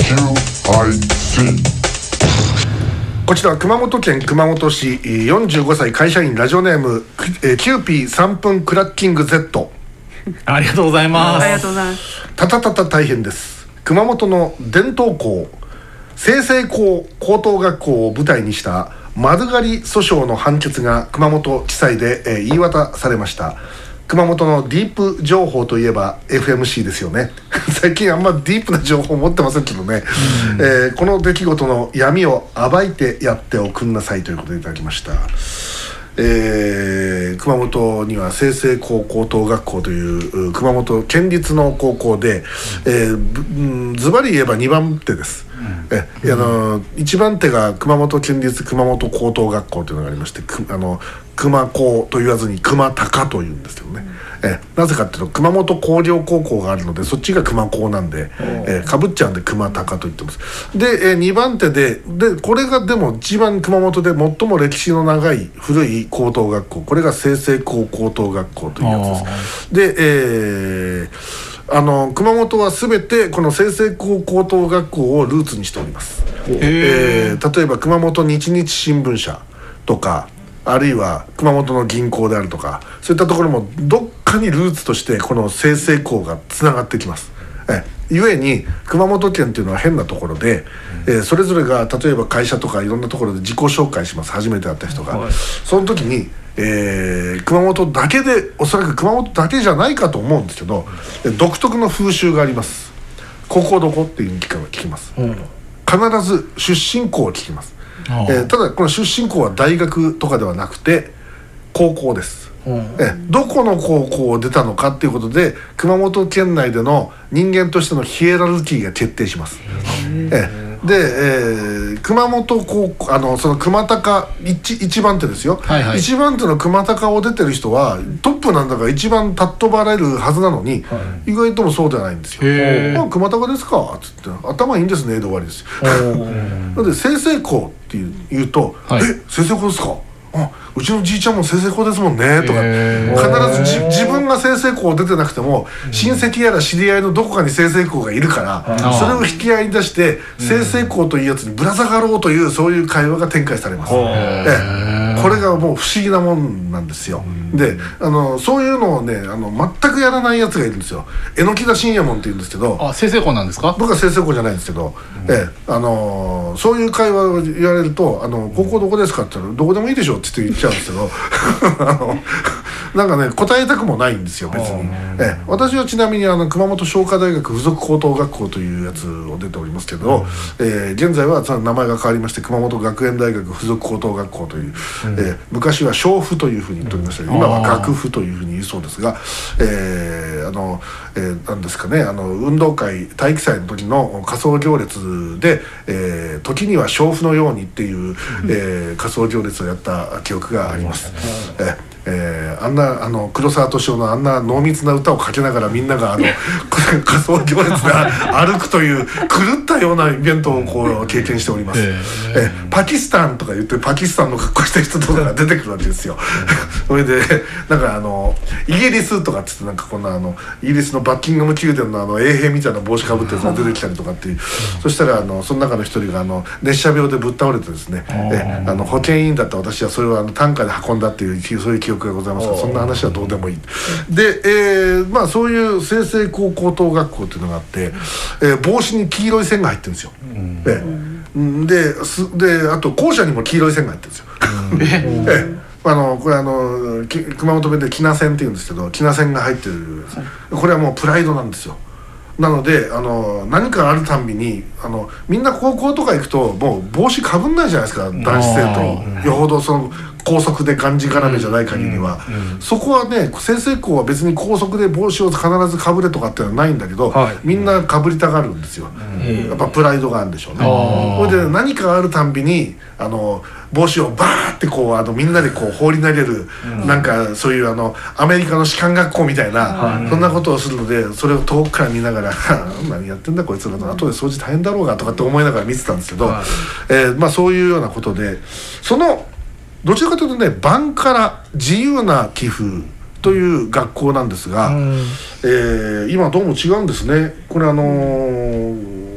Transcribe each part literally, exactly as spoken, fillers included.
こちらは熊本県熊本市よんじゅうごさい会社員ラジオネームキューピーさんぷんクラッキング Z。 ありがとうございます。 ありがとうございます。 たたたた大変です。熊本の伝統校済々黌高等学校を舞台にした丸刈り訴訟の判決が熊本地裁で、えー、言い渡されました。熊本のディープ情報といえば エフエムシー ですよね最近あんまディープな情報持ってませんけどね、うんえー、この出来事の闇を暴いてやっておくんなさいということでいただきました。えー、熊本には済々黌高等学校という熊本県立の高校で、えー、ズバリ言えばにばん手です、うん、えあのいちばん手が熊本県立熊本高等学校というのがありまして、くあの熊高と言わずに熊高というんですけどね、うん、えなぜかっていうと熊本工業高校があるのでそっちが熊高なんで、えー、かぶっちゃうんで熊高と言ってます。で、えー、にばん手ででこれがでも一番熊本で最も歴史の長い古い高等学校、これが済々黌高等学校というやつです。で、えー、あの熊本は全てこの済々黌高等学校をルーツにしております。えー、例えば熊本日日新聞社とかあるいは熊本の銀行であるとかそういったところもどっかにルーツとしてこの済々黌がつながってきます。えゆえに熊本県っていうのは変なところで、うんえー、それぞれが例えば会社とかいろんなところで自己紹介します。初めて会った人が、はい、その時に、えー、熊本だけでおそらく熊本だけじゃないかと思うんですけど、うん、独特の風習があります。ここどこっていう聞きます、うん、必ず出身校を聞きます。えー、ただこの出身校は大学とかではなくて高校です、うん、えどこの高校を出たのかっていうことで熊本県内での人間としてのヒエラルキーが決定します。えで、えー、熊本高校あのその熊高 1, 一番手ですよ、はいはい、一番手の熊高を出てる人はトップなんだから一番尊ばれるはずなのに、はい、意外ともそうではないんですよ。まあ、熊高ですかっつって頭いいんですねで終わりですよなので済々黌って言うと、はい、え済々黌ですか、あうちのじいちゃんも済々黌ですもんねとか必ずじ自分が済々黌出てなくても親戚やら知り合いのどこかに済々黌がいるからそれを引き合いに出して済々黌というやつにぶら下がろうというそういう会話が展開されます。えこれがもう不思議なもんなんですよ。であのそういうのをねあの全くやらないやつがいるんですよ。榎田信也門っていうんですけど、 あ済々黌なんですか。僕は済々黌じゃないんですけど、うんえあのそういう会話を言われるとあの高校どこですかって言ったらどこでもいいでしょって言って言っちゃうんですけどあのなんかね答えたくもないんですよ別に。え私はちなみにあの熊本商科大学附属高等学校というやつを出ておりますけど、うんえー、現在は名前が変わりまして熊本学園大学附属高等学校という、うんえー、昔は商附というふうに言っておりましたけど、うん、今は学附というふうに言うそうですが、えー、あの、えー、なんですかねあの運動会体育祭の時の仮装行列で、えー、時には商附のようにっていう、うんえー、仮装行列をやった記憶があります。うん、えーえー、あんなあの黒沢敏夫のあんな濃密な歌をかけながらみんながあの仮装行列で歩くという狂ったようなイベントをこう経験しております。えーえー、パキスタンとか言ってパキスタンの格好した人とかが出てくるわけですよ。それでなんかあのイギリスとかっつってなんかこんなあのイギリスのバッキンガム宮殿のあの衛兵みたいな帽子かぶってるやつが出てきたりとかっていう、そしたらあのその中の一人があの熱射病でぶっ倒れてですね、えあの保健委員だった私はそれをあの担架で運んだっていうそういう記憶がございますが、そんな話はどうでもいい。で、えー、まあそういう済々黌高等学校っていうのがあって、えー、帽子に黄色い線が入ってるんですよ。うんえー、ですであと校舎にも黄色い線が入ってるんですよ。えーあのこれあの熊本弁できな線っていうんですけどきな線が入ってる、これはもうプライドなんですよ。なのであの何かあるたんびにあのみんな高校とか行くともう帽子かぶんないじゃないですか男子生徒。よほどその高速でがんじがらめじゃない限りは、うんうん、そこはね済々黌は別に高速で帽子を必ずかぶれとかっていうのはないんだけど、はい、みんなかぶりたがるんですよ、うん、やっぱプライドがあるんでしょうね。それで何かあるたんびにあの帽子をバーってこうあのみんなでこう放り投げる、うん、なんかそういうあのアメリカの士官学校みたいな、うん、そんなことをするのでそれを遠くから見ながら何やってんだこいつらと後で掃除大変だろうがとかって思いながら見てたんですけど、はいえーまあ、そういうようなことでそのどちらかというとねバンカラ自由な寄付という学校なんですが、うんえー、今どうも違うんですね。これあのー、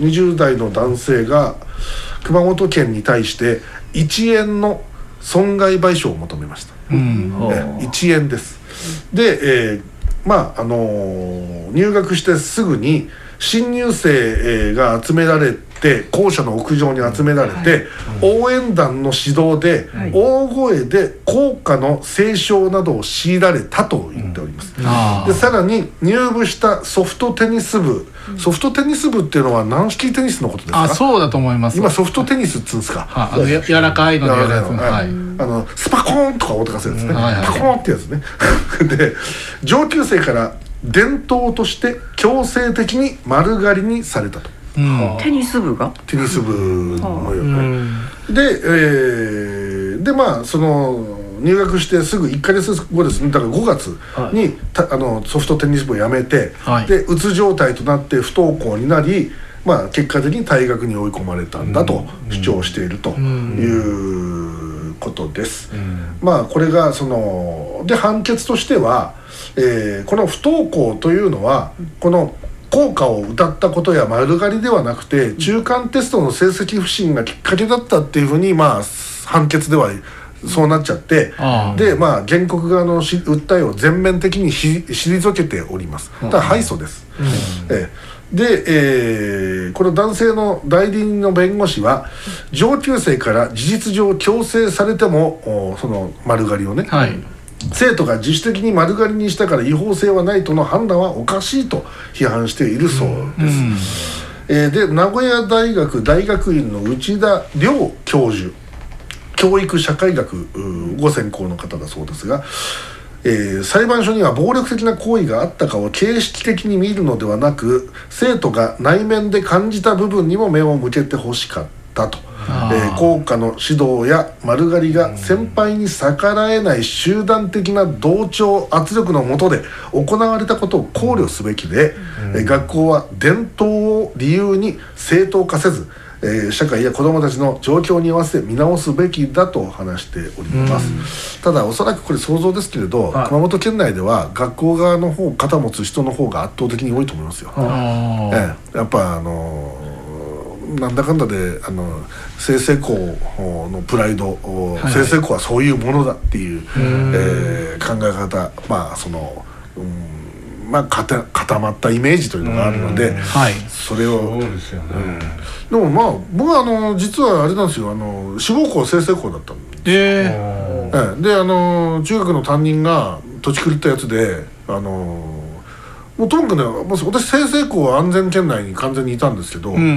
にじゅう代の男性が熊本県に対していちえんの損害賠償を求めました、うん、えいちえんです。で、えー、まああのー、入学してすぐに新入生が集められて校舎の屋上に集められて、はい、応援団の指導で、はい、大声で校歌の斉唱などを強いられたと言っております、うん、でさらに入部したソフトテニス部、うん、ソフトテニス部っていうのは軟式テニスのことですか？ あ、そうだと思います。 今ソフトテニスっつうんですか？ あのや柔らかいのでやるやつ、はい、 あのスパコーンとか音がするやつね、うんはいはい、パコーンってやつねで上級生から伝統として強制的に丸刈りにされたと、 うん、テニス部がテニス部のよね、うん、で、えー、でまあその入学してすぐいっかげつごですね、だからごがつに、はい、たあのソフトテニス部を辞めて、はい、でうつ状態となって不登校になり、まあ、結果的に退学に追い込まれたんだと主張しているということです、うんうん、まあこれがそので判決としては、えー、この不登校というのはこの校歌を歌ったことや丸刈りではなくて中間テストの成績不振がきっかけだったっていうふうにまあ判決ではそうなっちゃって、でまあ原告側のし訴えを全面的にし退けております。だから敗訴です、うん、えで、えー、この男性の代理人の弁護士は上級生から事実上強制されてもその丸刈りをね、はい、生徒が自主的に丸刈りにしたから違法性はないとの判断はおかしいと批判しているそうです、うんえー、で名古屋大学大学院の内田亮教授、教育社会学ご専攻の方だそうですが、えー、裁判所には暴力的な行為があったかを形式的に見るのではなく生徒が内面で感じた部分にも目を向けてほしかったと、えー、校歌の指導や丸刈りが先輩に逆らえない集団的な同調圧力の下で行われたことを考慮すべきで、えー、学校は伝統を理由に正当化せずえー、社会や子どもたちの状況に合わせて見直すべきだと話しております。ただおそらくこれ想像ですけれど、はい、熊本県内では学校側の方肩持つ人の方が圧倒的に多いと思いますよ、えー、やっぱあのー、なんだかんだであの済々校のプライド、はい、済々校はそういうものだっていう、えー、考え方、まあその、うんまあ、固まったイメージというのがあるので、はい、それをそうですよね、うん、でもまあ僕はあの実はあれなんですよ、あの志望校済々校だったんですよ、えー、であの中学の担任が土地狂ったやつであのもうともかくね、私済々校は安全圏内に完全にいたんですけど、うんうんうん、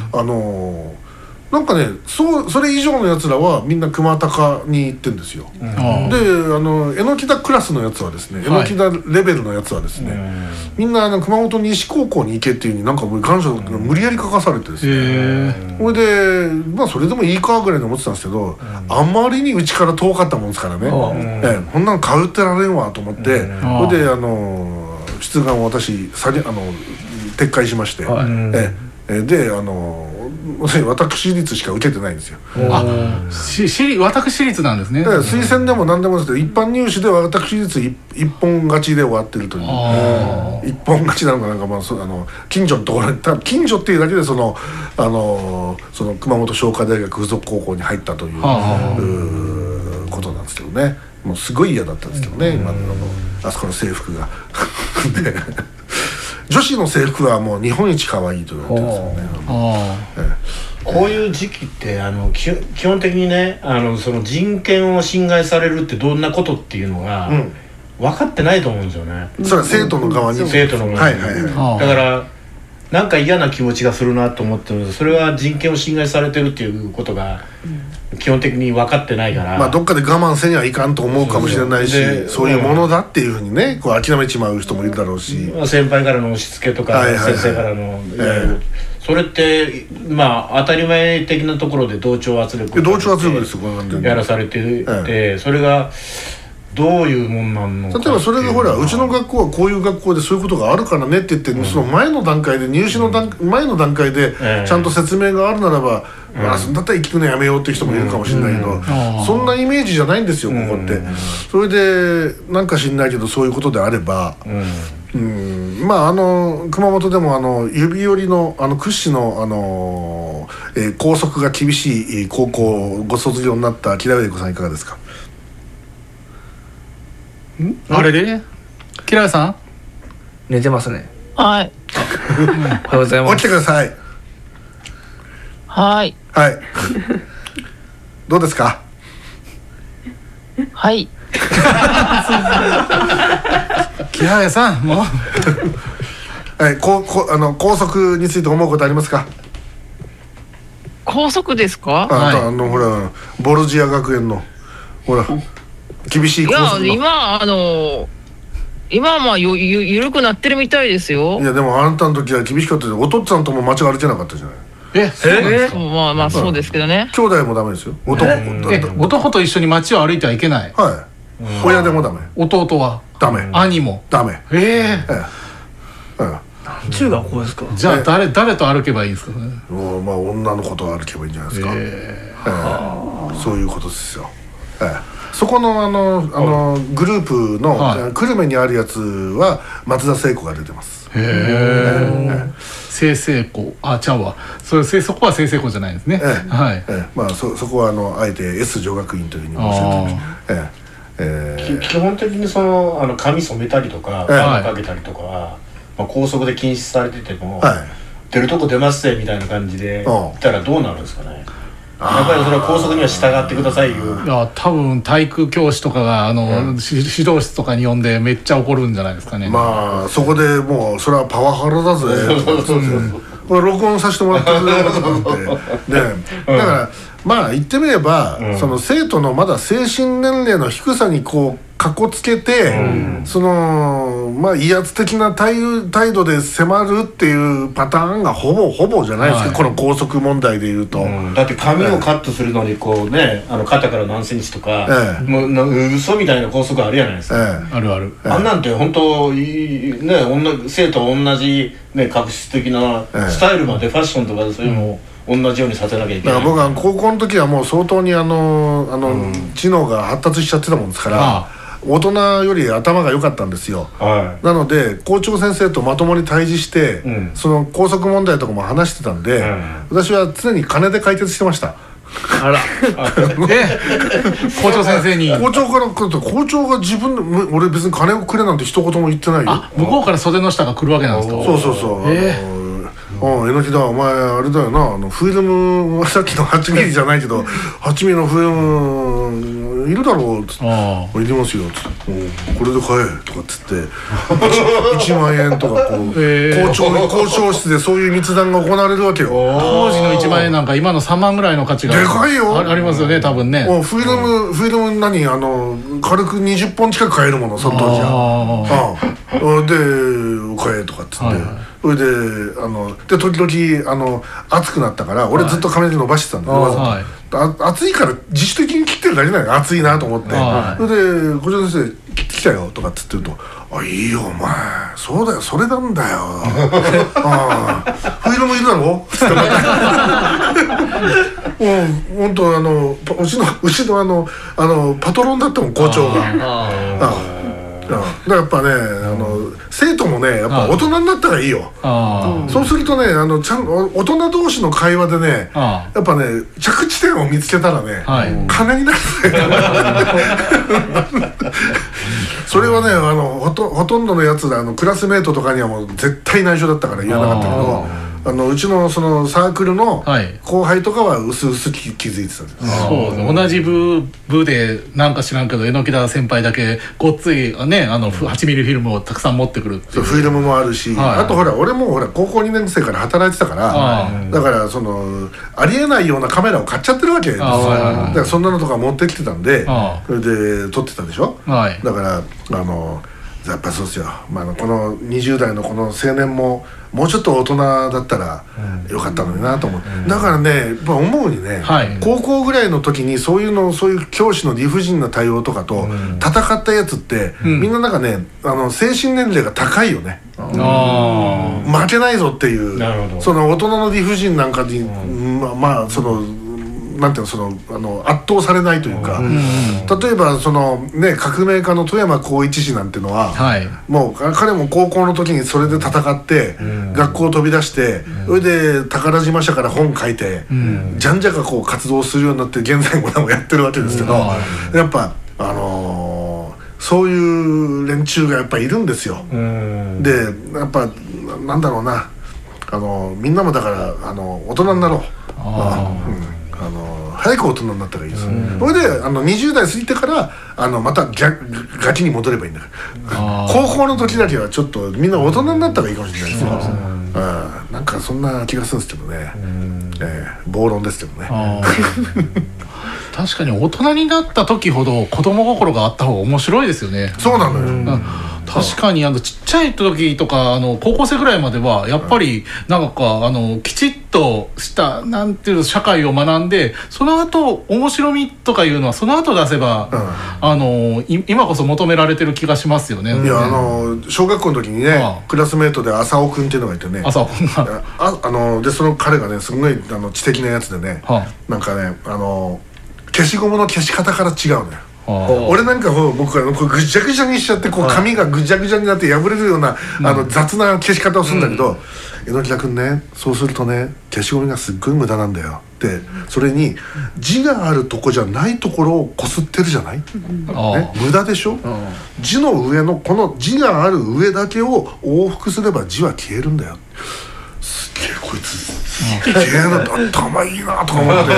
あのなんかね そ, それ以上のやつらはみんな熊高に行ってるんですよ、うん、であの榎田クラスのやつはですね、はい、榎田レベルのやつはですね、うん、みんなあの熊本西高校に行けっていう風になんか願書が無理やり書かされてですね、それでまあそれでもいいかぐらいに思ってたんですけど、うん、あんまりにうちから遠かったもんですからね、うんええ、こんなの通ってられんわと思って、うん、それであの出願を私さあの撤回しまして、はいええ、であの私立しか受けてないんですよ。 あ、しし私立なんですね。 推薦でも何でもですけど一般入試では私立一本勝ちで終わってるという、一本勝ちなのかなんか、まあ、そあの近所のところに多分近所っていうだけでそのあのその熊本商科大学附属高校に入ったという、うことなんですけどね。もうすごい嫌だったんですけどね、今のあそこの制服がで女子の制服はもう日本一可愛いと言われてるんですよね。あ、 ええ、こういう時期ってあの基本的にね、あのその人権を侵害されるってどんなことっていうのが、うん、分かってないと思うんですよね。 それは生徒の側に、うん、 生徒の側に、はいはいはい、だからなんか嫌な気持ちがするなと思ってるんです。それは人権を侵害されてるっていうことが基本的に分かってないから、 まあ、どっかで我慢せにはいかんと思うかもしれないし、そうそういうものだっていうふうにねこう諦めちまう人もいるだろうし、 先輩からの押し付けとか、はいはいはい、先生からの、えー、それってまあ当たり前的なところで同調圧力同調圧力ですよ、 やらされてて、えー、それがどういうもんなんのか。 例えばそれがほらうちの学校はこういう学校でそういうことがあるからねって言って、うん、その前の段階で入試の段、うん、前の段階でちゃんと説明があるならば、えーまあ、だったら聞くのやめようっていう人もいるかもしれないけど、うんうん、そんなイメージじゃないんですよここって、うん、それでなんか知んないけどそういうことであれば、うん、 うんまああの熊本でもあの指折りのあの屈指のあの、えー、校則が厳しい高校をご卒業になった木田上子さんいかがですか？ んあれでキラさん寝てますね。 はい。 おはようございます。 起きてください。 はいはいどうですか？ はいキラさんもうはい、こうこあの校則について思うことありますか？ 高速ですか？ あ、 はいあのほらボルジア学園のほら厳しいいや校則の。 今あの今はまあゆゆ緩くなってるみたいですよ。 いやでもあんたの時は厳しかったです。お父っつぁんとも街歩けなかったじゃない。 えそうなんですか？ まあまあそうですけどね。 兄弟もダメですよ。男え男と一緒に街を歩いてはいけない。 はい。親でもダメ。 弟はダメ。 兄もダメ。 ええええ。うん中学校ですか？ じゃあ誰誰と歩けばいいんですかね？ もうまあ女の子と歩けばいいんじゃないですか。ええそういうことですよ。ええそこのあのあのグループの、 はい、 久留米にあるやつは松田聖子が出てます。 へえ。清々校あちゃうわ。それそこは清々校じゃないんですね。 ええはい。 ええまあそそこはあのあえて S 女学院というふうに申し上げてます。えええき基本的にそのあの髪染めたりとかええ髪かけたりとかは、まあ、校則で禁止されてても、 はい出るとこ出ますぜみたいな感じでうん言ったらどうなるんですかね。やっぱりそれは校則には従ってくださいよ。 いや多分体育教師とかがあの、うん、し指導室とかに呼んでめっちゃ怒るんじゃないですかね。 まあそこでもうそれはパワハラだぜ。これ録音させてもらってくれると思ってね、だからまあ言ってみれば、うん、その生徒のまだ精神年齢の低さにこうかこつけて、うん、そのまあ威圧的な態度で迫るっていうパターンがほぼほぼじゃないですか、はい、この校則問題でいうと、うん、 だって髪をカットするのにこうねあの肩から何センチとか、ええ、もう嘘みたいな校則あるじゃないですか、ええ、あるある、 あんなんて本当ね生徒同じね確執的なスタイルまでファッションとかそういうのを、うん、同じようにさせなきゃいけない。 だから僕は高校の時はもう相当にあのあの、うん、知能が発達しちゃってたもんですから、ああ大人より頭が良かったんですよ、はい、なので校長先生とまともに対峙して、うん、その校則問題とかも話してたんで、うん、私は常に金で解決してました。 あらえ校長先生に校長から来ると校長が自分で俺別に金をくれなんて一言も言ってないよ。 あ向こうから袖の下が来るわけなんですか。 そうそうそう、えーああ榎木だお前あれだよなあのフィルムさっきのはちミリじゃないけどはちミリのフィルムいるだろうっつって「いりますよ」っつって「これで買え」とかっつっていちまんえんとかこう、えー、校長校長室でそういう密談が行われるわけよ。 当時のいちまんえんなんか今のさんまんぐらいの価値がでかいよあ, ありますよね多分ね。 フィルム、うん、フィルム何あの軽くにじゅっぽん近く買えるものその当時は。ああで買えとかっつって、はいはい、それであので時々あの暑くなったから俺ずっと髪の毛伸ばしてたんだけど、はい、あ暑いから自主的に切ってるだけじゃない暑いなと思って、はい、それで校長先生来たよとかっつってると「あいいよお前そうだよそれなんだよあフィルムいるだろ?」っつってもう本当あのうちのうちのあのあのパトロンだったもん校長が。ああだからやっぱね、あの生徒もねやっぱ大人になったらいいよ。そうするとねあのちゃん大人同士の会話でねやっぱね着地点を見つけたらね、はい、金になるそれはねあのほと、ほとんどのやつらあのクラスメートとかにはもう絶対内緒だったから言わなかったけど。あのうちのそのサークルの後輩とかは薄々気づいてたんです。 そう同じ部部でなんか知らんけど榎田先輩だけごっついねあのはちミリフィルムをたくさん持ってくるっていう。 フィルムもあるし、はい、あとほら俺もほら高校にねん生から働いてたからだからそのありえないようなカメラを買っちゃってるわけですよ。だからそんなのとか持ってきてたんでそれで撮ってたでしょ、はい、だからあのやっぱそうですよ、まあ、このにじゅう代のこの青年ももうちょっと大人だったらよかったのになと思って、うん、だからねやっぱ思うにね、はい、高校ぐらいの時にそういうのそういう教師の理不尽な対応とかと戦ったやつって、うん、みんななんかねあの精神年齢が高いよね、うん、負けないぞっていうその大人の理不尽なんかに、うん、まあまあそのなんていうのそのあの圧倒されないというか、例えばそのね革命家の富山光一氏なんてのは、はい、もう彼も高校の時にそれで戦って、うん、学校を飛び出して、うん、それで宝島社から本書いて、うん、じゃんじゃかこう活動するようになって現在もやってるわけですけど、うん、やっぱあのー、そういう連中がやっぱいるんですよ。うん、でやっぱなんだろうな、あのみんなもだからあの大人になろう。あ、うん、あの早く大人になったらいいです。それであのにじゅう代過ぎてからあのまた逆ガキに戻ればいいんだから。高校の時だけはちょっとみんな大人になったらいいかもしれないですね。うん、なんかそんな気がするんですけどね。えー、暴論ですけどね。 確かに大人になった時ほど子供心があった方が面白いですよね。 そうなのよ。うん、 確かにあのちっちゃい時とかあの高校生ぐらいまではやっぱりなんかあのきちっとしたなんていう社会を学んで、その後面白みとかいうのはその後出せば、うん、あの今こそ求められてる気がしますよね。 いやあの小学校の時にね、ああクラスメートで浅尾くんっていうのがいてね、 浅尾くんがああのでその彼がねすごいあの知的なやつでね、はあ、なんかねあの消しゴムの消し方から違うのよ。俺なんか僕はこうぐちゃぐちゃにしちゃってこう紙がぐちゃぐちゃになって破れるような、うん、あの雑な消し方をするんだけど、うん、榎田君ねそうするとね消しゴムがすっごい無駄なんだよって、それに字があるとこじゃないところをこすってるじゃない、うんね、無駄でしょ。字の上のこの字がある上だけを往復すれば字は消えるんだよ。すっげえこいつすげえな頭いいなとか思って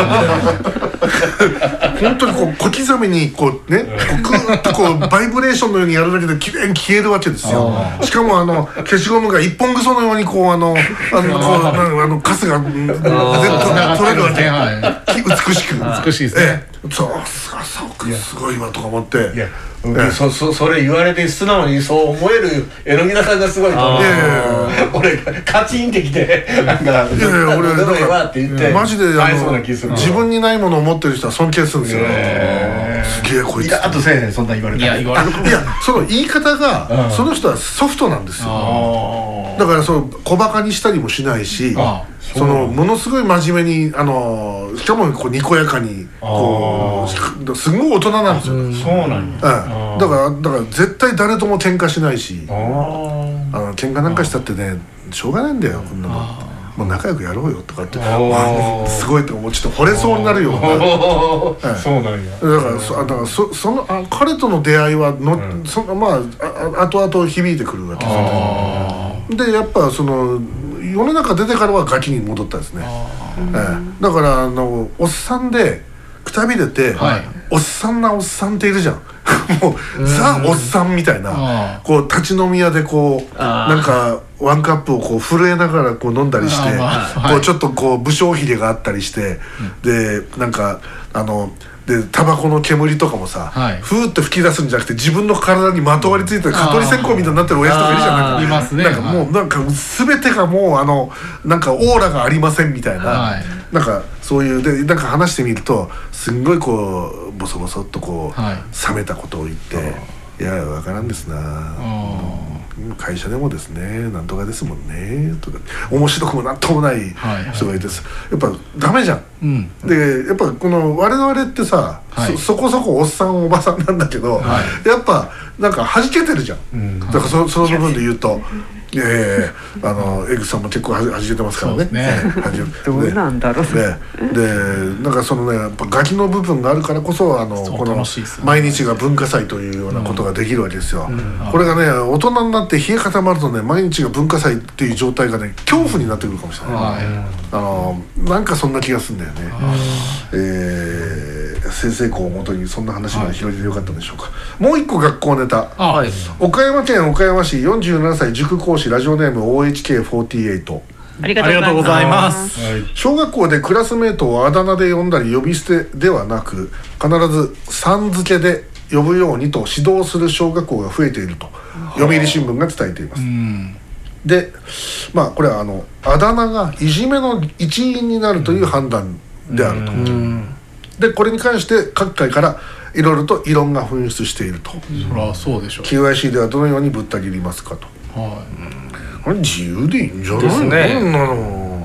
本当にこう小刻みにこうねこうグーッとこうバイブレーションのようにやるだけできれいに消えるわけですよ。しかもあの消しゴムが一本ぐそのようにこうあのあのこうあのカスが全部取れるわけ、美しく美しいですね。 そうそうすごいわとか思って。 いやそ, そ, それ言われて素直にそう思える榎田さんがすごいと思う。俺カチンってきてなんかいやいや俺だからって言ってマジであの自分にないものを持ってる人は尊敬するんですよ。すげえこいつ。 イラッとせえへんそんな言われたら。 いや言われる。 いやその言い方がその人はソフトなんですよ。だからその小バカにしたりもしないし、そのものすごい真面目にあのしかもこうにこやかにこうすごい大人なんですよ。 そうなんや。 だからだから絶対誰とも喧嘩しないし、あの喧嘩なんかしたってねしょうがないんだよこんなもん。もう仲良くやろうよとかってすごいと思うちょっと惚れそうになるような。 そうなんや。 だからそだからそそのあ彼との出会いはの、うん、そまああ後々響いてくるわけですね。でやっぱその世の中出てからはガキに戻ったですね。ええ、だからあのおっさんでくたびれて、はい、おっさんなおっさんっているじゃん。もうザ・おっさんみたいなこう立ち飲み屋でこうなんかワンカップをこう震えながらこう飲んだりして、こうちょっとこう武将髭があったりして、でなんかあのでタバコの煙とかもさ、はい、ふーって吹き出すんじゃなくて自分の体にまとわりついて蚊取り線香みたいになってる親父とかいるじゃん。 いますね。 なんかもうなんか全てがもうあのなんかオーラがありませんみたいな、はい、なんかそういうでなんか話してみるとすんごいこうボソボソっとこう、はい、冷めたことを言って、いや分からんですな、会社でもですねなんとかですもんねとか面白くもなんともない人がいて、やっぱダメじゃん、うん、でやっぱこの我々ってさ、はい、そ, そこそこおっさんおばさんなんだけど、はい、やっぱなんか弾けてるじゃん、うん、だから そ, その部分で言うといやいやいやあの江口さんも結構はじけてますからね。 どうなんだろうね。でなんかそのねやっぱガキの部分があるからこそあのこの毎日が文化祭というようなことができるわけですよ。これがね大人になって冷え固まるとね毎日が文化祭っていう状態がね恐怖になってくるかもしれない。あのなんかそんな気がするんだよね。えー先生校をもとにそんな話まで広げてよかったんでしょうか。もう一個学校ネタ、はい、岡山県岡山市よんじゅうななさい塾講師ラジオネーム オーエイチケーフォーティーエイト。 ありがとうございます。 小学校でクラスメートをあだ名で呼んだり呼び捨てではなく必ずさん付けで呼ぶようにと指導する小学校が増えていると読売新聞が伝えています。でまあこれはあのあだ名がいじめの一因になるという判断であると。でこれに関して各界からいろいろと異論が噴出していると。 そりゃそうでしょう。 キューアイシー ではどのようにぶった切りますかと。はい、これ自由でいいんじゃないですね。 こんなの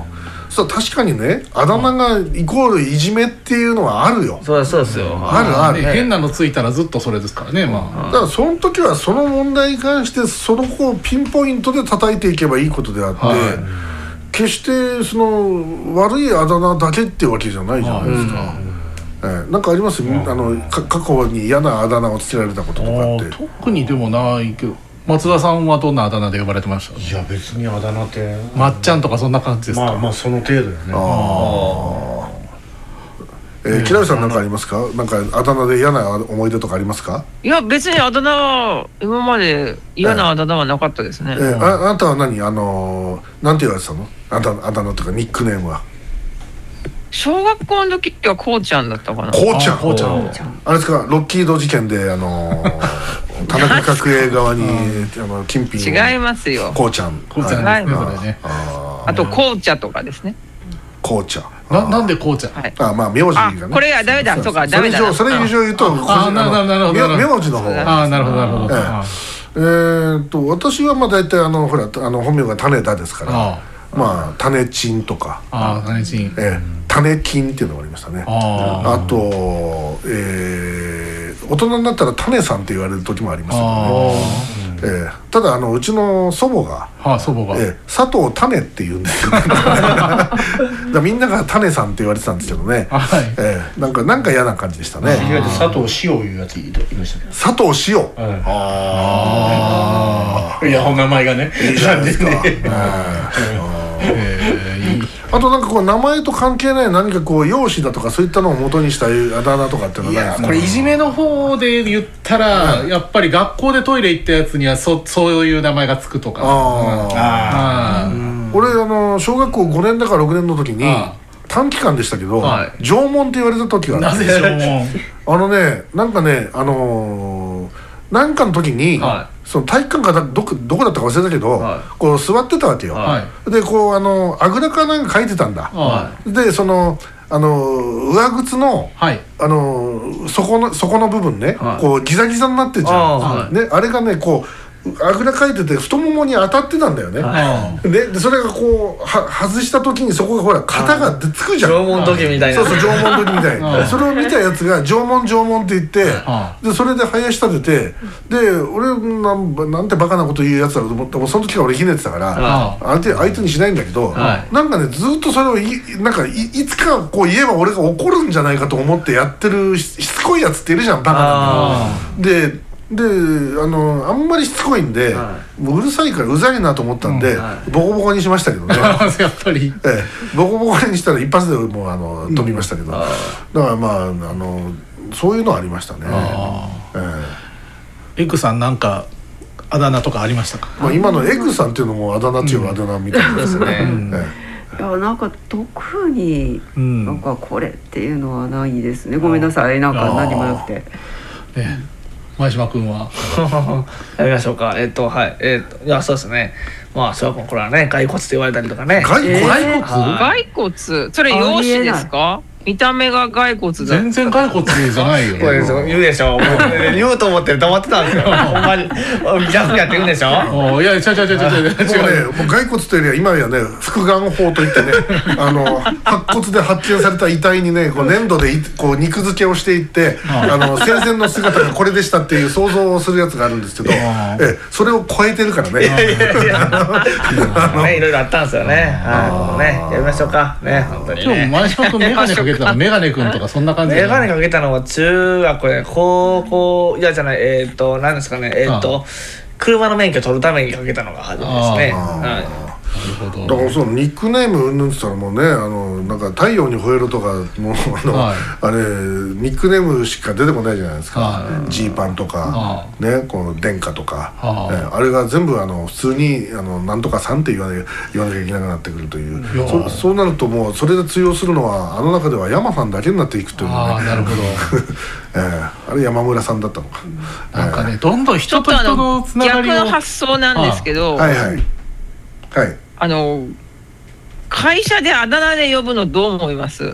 そう確かにねあだ名がイコールいじめっていうのはあるよ。 そうですそうですよ。 あるある、 ね、変なのついたらずっとそれですからね、まあ、 だからその時はその問題に関してその子をピンポイントで叩いていけばいいことであって、はい、決してその悪いあだ名だけっていうわけじゃないじゃないですか、はいえー、なんかあります、うん、あのか過去に嫌なあだ名をつけられたこととかって。 特にでもないけど、松田さんはどんなあだ名で呼ばれてました？ いや別にあだ名ってまっちゃんとかそんな感じですか？ まあまあその程度よね。あえー、木梨さん何かありますか？なんかあだ名で嫌な思い出とかありますか？ いや別にあだ名は今まで嫌なあだ名はなかったですね、 えーえー、あ, あなたは何あのー、なんて言われてたの？あだ, あだ名とかニックネームは。 小学校の時はこうちゃんだったかな。 こうちゃん。 こうちゃん。 あれですか、ロッキード事件であのー、田中角栄側にあの金品を。違いますよ。 こうちゃん。 こうちゃんですね、それね。 あ, あと紅茶とかですね。 紅茶。 な, なんで紅茶？ はい、 あまあ名字がね。 これはダメだ。そうかダメだ。 それ以上言うとあなるほどなるほど。 名字の方。 あなるほどなるほど。 えー、っと私はまあ大体あのほらあの本名が種田ですから。まあ種賃とか、 あ種賃、 えー、種金っていうのがありましたね。あ, あと、えー、大人になったら種さんって言われる時もありますけどね。えー、ただあのうちの祖母が、 はあ、祖母が、 えー、佐藤種って言うんですよ、ね、だみんなが種さんって言われてたんですけどね、はいえー、なんかなんか嫌な感じでしたね。 意外と佐藤塩いうやついましたね。 佐藤塩、はい、 ああいやお名前がねいいじゃないですか。あとなんかこう名前と関係ない何かこう容姿だとかそういったのを元にしたあだ名とかっていうのはないですか？ これいじめの方で言ったら、うん、やっぱり学校でトイレ行ったやつには そ, そういう名前がつくとか。ああ、うん、俺あの小学校ごねんだかろくねんの時に短期間でしたけど、はい、縄文って言われた時があるんですよ。 なぜ縄文？ あのねなんかねあのー、なんかの時に、はいその体育館か ど, どこだったか忘れたけど、はい、こう座ってたわけよ、はい、でこうあのあぐらかなんか書いてたんだ、はい、でそのあの上靴の、はい、あの底の底の部分ね、はい、こうギザギザになってるじゃん あ,、はい、ね、あれがねこうあぐらかいてて太ももに当たってたんだよね、はい、で, でそれがこうは外した時にそこがほら型がつくじゃん。 縄文時みたいな。 そうそう縄文時みたいなそれを見たやつが縄文縄文って言ってでそれで生やし立ててで俺なん、なんてバカなこと言うやつだと思ってもうその時から俺ひねってたから相手、相手にしないんだけど、はい、なんかねずっとそれを い, なんか い, いつかこう言えば俺が怒るんじゃないかと思ってやってるしつこいやつっているじゃんバカなでであのあんまりしつこいんで、はい、もううるさいからうざいなと思ったんで、うんはい、ボコボコにしましたけどねやっぱり、 ええ、ボコボコにしたら一発でもうあの飛びましたけど、うん、だからまああのそういうのありましたね。 エグさんなんかあだ名とかありましたか？ まあ、今のエグさんっていうのもあだ名っていうあだ名みたいですね、うんええ、いやなんか特になんかこれっていうのはないですね、うん、ごめんなさいなんか何もなくて、 ね前島君はやりましょうか。えっ、ー、とはいえっ、ー、といやそうですね。まあ小学校の頃はね骸骨って言われたりとかね。 骸骨？ 骸骨？それ容姿ですか？見た目が骸骨だ。 全然骸骨じゃないよ。 これ言うでしょ。もう言うと思って黙ってたんですよ。ほんまに逆やって言うんでしょ。 おいや違う違う違う違う違う。もうねもう骸骨というよりは今やね復顔法といってねあの白骨で発見された遺体にねこう粘土でこう肉付けをしていってあの生前の姿がこれでしたっていう想像をするやつがあるんですけど、えそれを超えてるからね。いやいやいやねいろいろあったんですよね。はいねやりましょうかね本当にね。 今日前島君メガネかけメガネ君とかそんな感じ。 メガネかけたのは中学校で高校いやじゃないえっと何ですかねえっと車の免許取るためにかけたのが初めですね。はいなるほど。だからそのニックネームうんぬんって言ったらもうねあのなんか太陽に吠えろとかもうあの、はい、あれニックネームしか出てこないじゃないですか。ジーパンとかねこの殿下とか、ね、あれが全部あの普通にあのなんとかさんって言わな言わなきゃいけなくなってくるという。そ, そうなるともうそれで通用するのはあの中では山さんだけになっていくというね。 あなるほど。 えー、あれ山村さんだったのか。 なんかねどんどん人と人のつながりを逆の発想なんですけど。 はいはいはい。 あの会社であだ名で呼ぶのどう思います？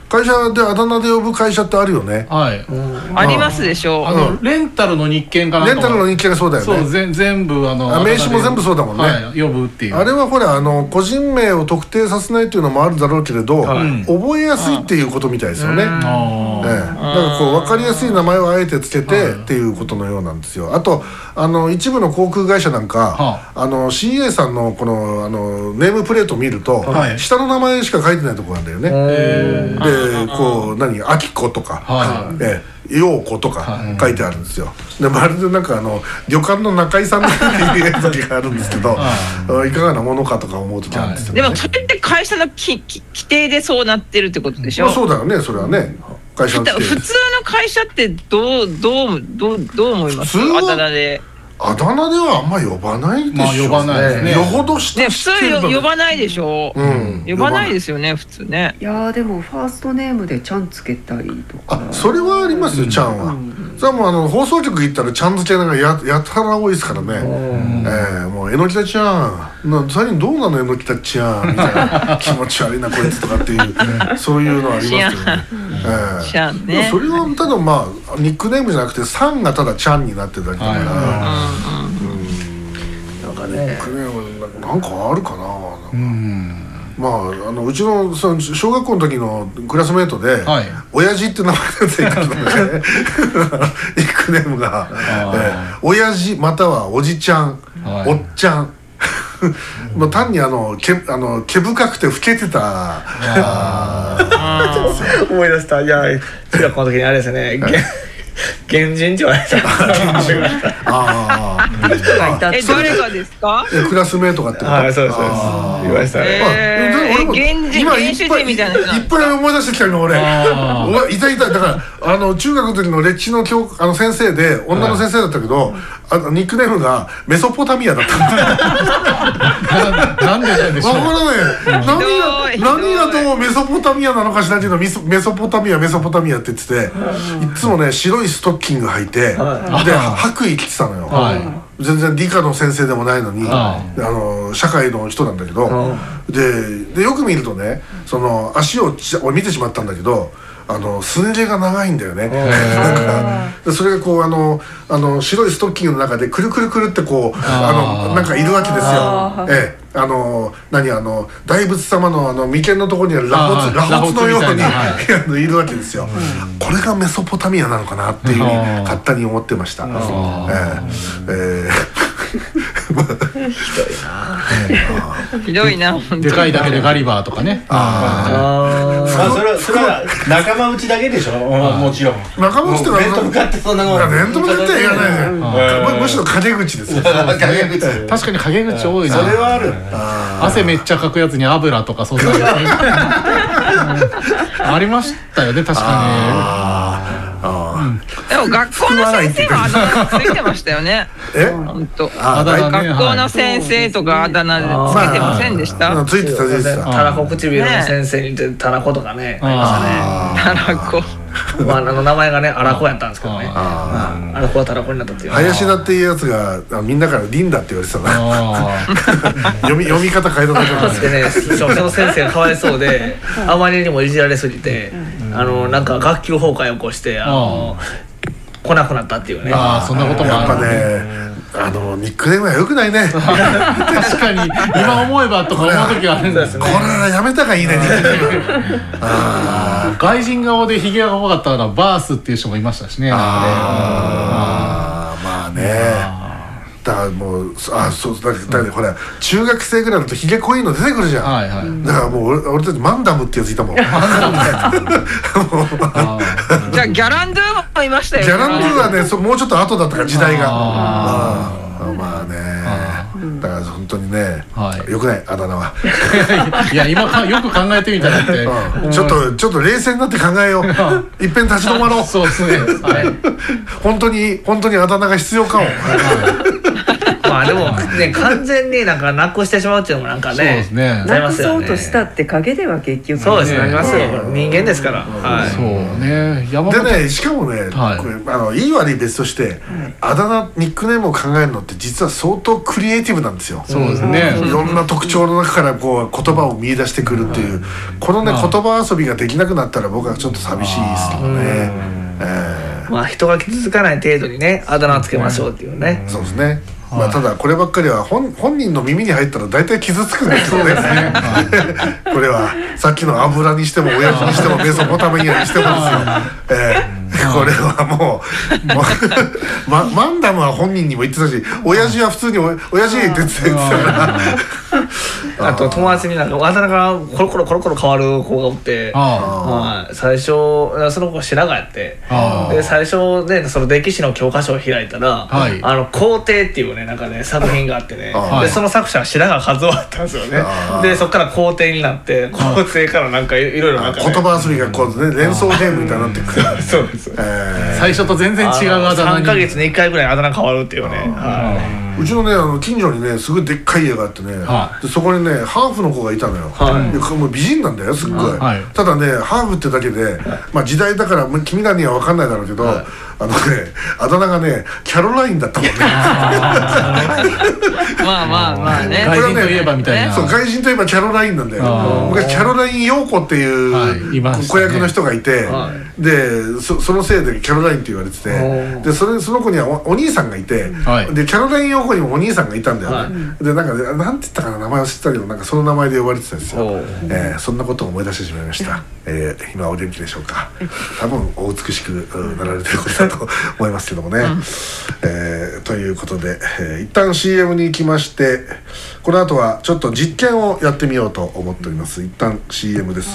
会社であだ名で呼ぶ会社ってあるよね。 はい、 ありますでしょう。 あのレンタルの日券かなんかレンタルの日券がそうだよね。 そう全全部あの名刺も全部そうだもんね、 はい、呼ぶっていう。 あれはほらあの個人名を特定させないっていうのもあるだろうけれど、はい、覚えやすいっていうことみたいですよね。ええ、だからこう分かりやすい名前をあえてつけてっていうことのようなんですよ。あとあの一部の航空会社なんか、はあ、あの シーエー さんのこのあのネームプレートを見ると、はい、下の名前しか書いてないところなんだよね。でこう何あきことか、はい、ええ、ようことか書いてあるんですよ。でまるでなんかあの旅館の中居さんのっていう時があるんですけどいかがなものかとか思う時あるんですよね。 でもそれって会社のきき規定でそうなってるってことでしょ。 まあ、そうだよね、それはね、会社の規定。 普通の会社ってどうどうどうどう思います？あだ名で。 あだ名ではあんま呼ばないでしょ。 まあ呼ばないですね。 よほどしてね、普通呼ばないでしょ。うん、呼ばないですよね普通ね。 いやでもファーストネームでちゃんつけたりとか。 あ、それはありますよ、ちゃんは。それはもうあの放送局行ったらちゃん付けがややたら多いですからね。ええ、もうえのきたちゃん、な最近どうなのえのきたちゃんみたいな気持ち悪いなこいつとかっていうそういうのありますよね。ええ、 ちゃんね。 それはただまあニックネームじゃなくてさんがただちゃんになってるだけだから。なんかね、なんかあるかな。うん、まああのうちのその小学校の時のクラスメートで、はい、親父って名前がついてるので、ニックネームが、えー、親父またはおじちゃん、はい、おっちゃん。まあ単にあの毛あの毛深くて老けてた。 思い出した。いや中学校の時にあれですね。原人って言われた。 ああ。え、誰がですか？ クラスメートがってこと。 はい、そうですそうです。言われた。 え、原人原始人みたいな。 いっぱい思い出してきたの俺。いたいただからあの中学の時の歴史の教あの先生で女の先生だったけど、あのニックネームがメソポタミアだった。 なんでなんでしょう。 わからない。何が何がどうメソポタミアなのかしらけどメソポタミアメソポタミアって言ってて、いつもね白いストッキング履いて、で白衣着てたのよ。全然理科の先生でもないのに、あの社会の人なんだけど、ででよく見るとね、その足を見てしまったんだけど。あのすね毛が長いんだよね。それがこうあのあの白いストッキングの中でくるくるくるってこうあのなんかいるわけですよ。ええ、あの何あの大仏様のあの眉間のところにある螺髪螺髪のようにいるわけですよ。これがメソポタミアなのかなっていうふうに勝手に思ってました。ええ。 ひどいな。 でかいだけでガリバーとかね。 ああ、それはそれは仲間内だけでしょ。もちろん。 仲間内って面と向かってそんなもん。 面と向かって言わないね。むしろ陰口ですよ。 確かに陰口多いな。 それはある。 汗めっちゃかくやつに油とかそんな。ありましたよね確かに。 でも学校の先生はあだ名ついてましたよね。 え？ 本当。学校の先生とかあだ名つけてませんでした？ ついてたついてた。 たらこ唇の先生に似てたらことかね。ありましたね。 たらこ。 まああの名前がねあらこやったんですけどね。あらこはたらこになったっていう。 林田っていうやつがみんなからリンダって言われてたな。読み読み方変えただけなんでね。その先生がかわいそうであまりにもいじられすぎてあのなんか学級崩壊を起こしてあの来なくなったっていうね。 ああそんなこともある。 やっぱねあのニックネームは良くないね。 確かに今思えばとか思う時はあるんですね。 これはやめたがいいね。ニックネーム。 ああ外人顔でヒゲが多かったからバースっていう人もいましたしね。 ああまあね。だからもうあそうだだってほら中学生ぐらいだとヒゲ濃いの出てくるじゃん。はいはい。だからもう俺俺たちマンダムってやついたもん。マンダム。 じゃあギャランドゥもいましたよ。 ギャランドゥはねそもうちょっと後だったから時代が。まあね。だから本当にねよくないあだ名は。 いや今よく考えてみたらってちょっとちょっと冷静になって考えよう。いっぺん立ち止まろう。 そうですね。 本当に本当にあだ名が必要かも。 ままあでもね完全になんかなくしてしまうっていうのもなんかねそうですねなりなくますよねそうとしたって陰では結局そうですねなりますよね人間ですからはいそうね山本でねしかもね、 はいこれあのいい悪い別として、あだ名ニックネームを考えるのって実は相当クリエイティブなんですよ。 そうですねいろんな特徴の中からこう言葉を見出してくるっていうこのねまあ言葉遊びができなくなったら僕はちょっと寂しいですけどね。えまあ人が傷つかない程度にねあだ名をつけましょうっていうねーそうですね。まあただこればっかりは本本人の耳に入ったら大体傷つくんですよね。これはさっきの油にしても親父にしてもメソポタミアにしてもですよ。えーこれはもうもうまマンダムは本人にも言ってたし、親父は普通にお親父って言ってたから。 あと友達になんかあだ名がコロコロコロコロ変わる子がおってはい最初その子が白髪やってあーで最初ねその歴史の教科書を開いたらはいあの皇帝っていうねなんかね作品があってねあーでその作者は白髪和夫だったんですよねあーでそっから皇帝になって皇帝からなんかいろいろなんかね言葉遊びがこうね連想ゲームみたいになってくる。 そうですえ最初と全然違うあだ名さんにかげつにいっかいぐらいあだ名変わるっていうねはーうちのねあの近所にねすごいでっかい家があってね、 はでそこにねハーフの子がいたのよ。 はいでもう美人なんだよすっごい。 はいただねハーフってだけで、まあ時代だからもう君らには分かんないだろうけど、あのねあだ名がねキャロラインだったもんね。 まあまあまあね外人といえばみたいなそう外人といえばキャロラインなんだよ。 あー昔キャロライン陽子っていう、 はいいましたね子役の人がいて、 はで そ, そのせいでキャロラインって言われてて、 ーでそれその子にはおお兄さんがいて、 はいでキャロライン陽子にもお兄さんがいたんだよね。 はいでなんかねなんて言ったかな名前忘れてたけどなんかその名前で呼ばれてたんですよお。 えーそんなことを思い出してしまいました。えー今お元気でしょうか。多分お美しくうんなられてることだと思いますけどもね。えーということで、えー一旦 シーエム に行きましてこの後はちょっと実験をやってみようと思っております。一旦 シーエム です。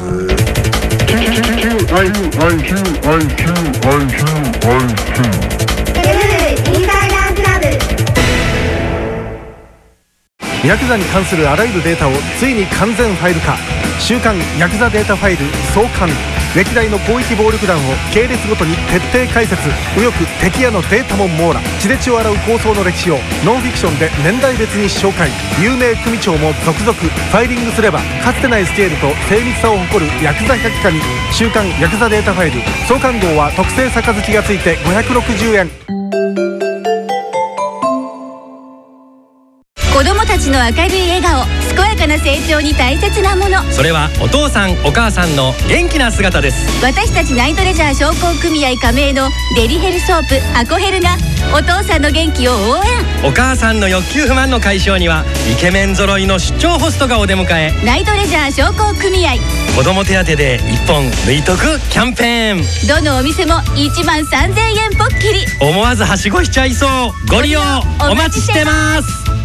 ヤクザに関するあらゆるデータをついに完全ファイル化。週刊ヤクザデータファイル創刊。歴代の広域暴力団を系列ごとに徹底解説。右翼敵屋のデータも網羅。血で血を洗う抗争の歴史をノンフィクションで年代別に紹介。有名組長も続々。ファイリングすればかつてないスケールと精密さを誇るヤクザ百科に。週刊ヤクザデータファイル創刊号は特製杯がついてごひゃくろくじゅうえん。 子供たちの明るい笑顔、健やかな成長に大切なもの、 それはお父さんお母さんの元気な姿です。 私たちナイトレジャー商工組合加盟のデリヘルソープアコヘルがお父さんの元気を応援。 お母さんの欲求不満の解消にはイケメン揃いの出張ホストがお出迎え。 ナイトレジャー商工組合子供手当でいっぽん抜いとくキャンペーン。 どのお店もいちまんさんぜんえんぽっきり。 思わずはしごしちゃいそう。ご利用お待ちしてます。